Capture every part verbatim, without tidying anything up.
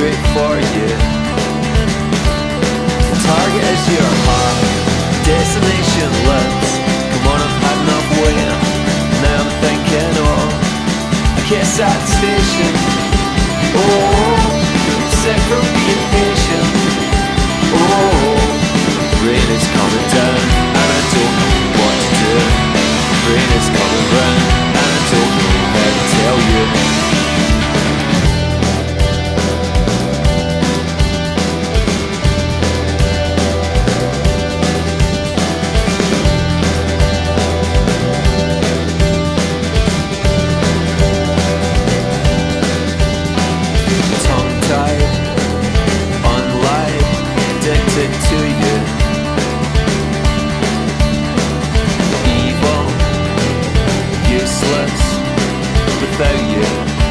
straight for you. The target is your heart, destination lips. Come on, I've had enough waiting. Now I'm thinking, oh, I guess at the station. Oh, I'm sick from being patient. Oh, rain is coming down and I don't know what to do. Rain is coming round and I don't know how to tell you. Tongue-tied, unlied, addicted to you. Evil, useless, without you.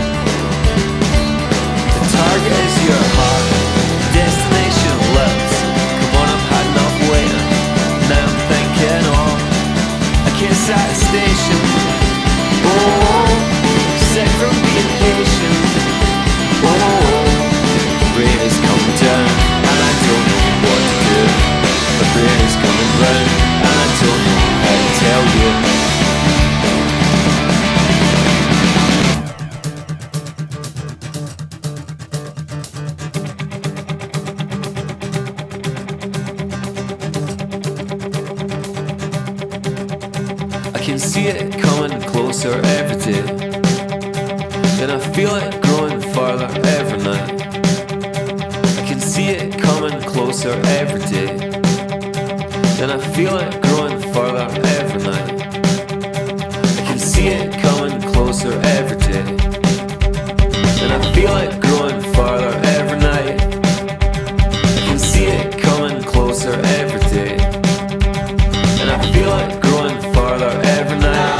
The target is your heart, destination lips. Come on, I've had enough waiting. Now I'm thinking, oh, I guess at the station. Oh, sick from being patient. Oh, rain is coming down and I don't know what to do. The rain is coming round and I don't know how to tell you. I can see it coming closer every day, and I feel it growing farther every night. I can see it coming closer every day, and I feel it growing farther every night. I can see it coming closer every day, and I feel it growing farther every night. I can see it coming closer every day, and I feel it growing farther every night.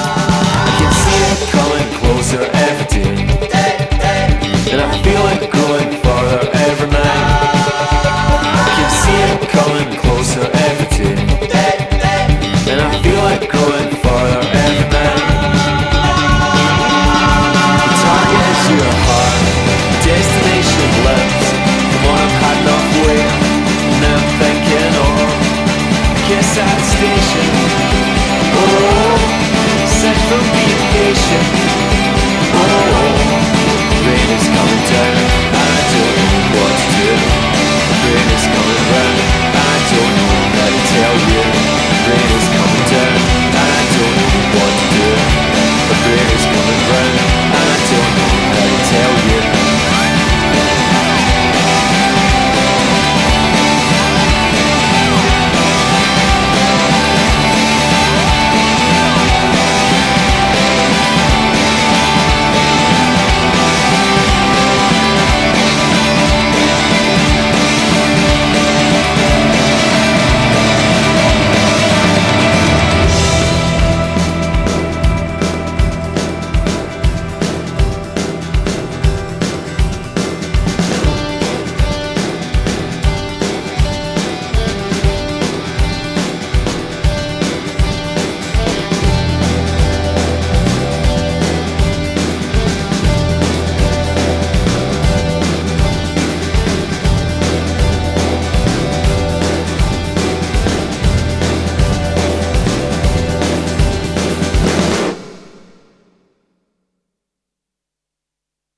I can see it coming closer every day, and I feel it growing